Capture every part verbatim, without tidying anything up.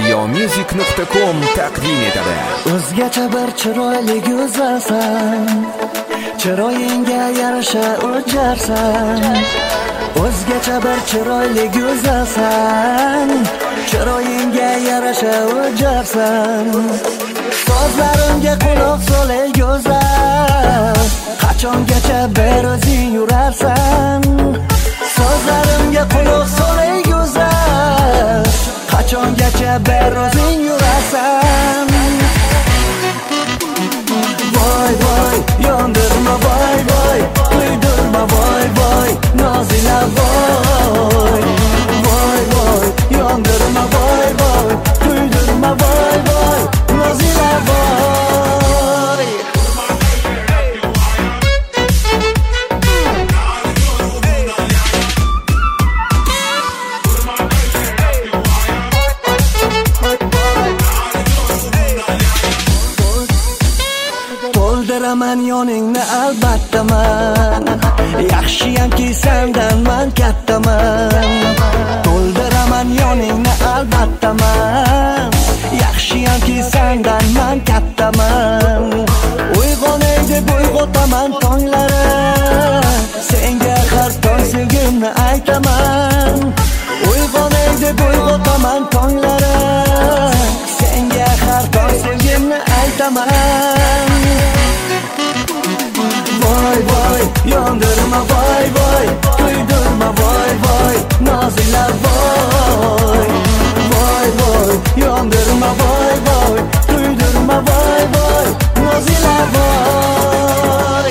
siyomusic nuqta com taqdim etadi. O'zgacha bir chiroyli go'zalsan, chiroyingga yarasha o'jarsan. O'zgacha bir chiroyli go'zalsan, chiroyingga yarasha o'jarsan. Sozlarimga quloq sol ey go'zal, qachongacha bir o'zing yurarsan. Sozlarimga quloq sol ey go'zal, qachongacha bir o'zing yurarsan. Voy voy, yondirma voy voy, kuydirma voy voy, nozila voy. Voy voy, yondirma voy voy, kuydirma voy voy, nozila voy. To'ldiraman yoningni albatta man, yaxshiyamki sendan man kattaman. To'ldiraman yoningni albatta man, yaxshiyamki sendan man kattaman. Uyg'on ey deb uyg'otaman tonglari, senga har tong sevgimni aytaman. Uyg'on ey deb uyg'otaman tonglari, senga har tong sevgimni aytaman. Voy voy, yondirma voy voy, kuydirma voy voy, nozila voy. Voy voy, yondirma voy voy, kuydirma voy voy, nozila voy.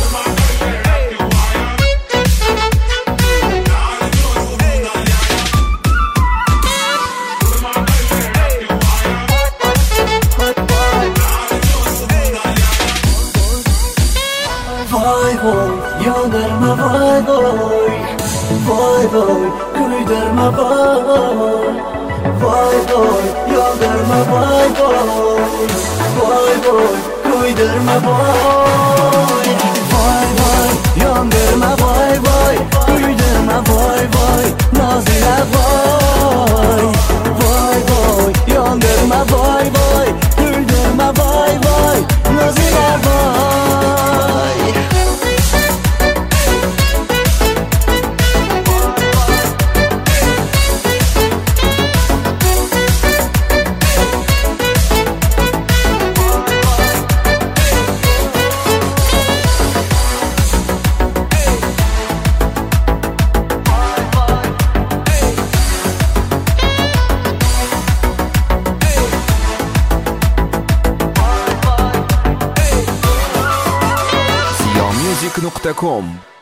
Voy voy, yondirma voy voy, voy voy, kuydirma voy. Voy voy, yondirma voy voy, voy voy, kuydirma voy. Voy voy, yondirma voy voy, kuydirma voy voy, nozila voy. Voy voy, yondirma voy voy, kuydirma voy voy, nozila voy. siyomusic nuqta com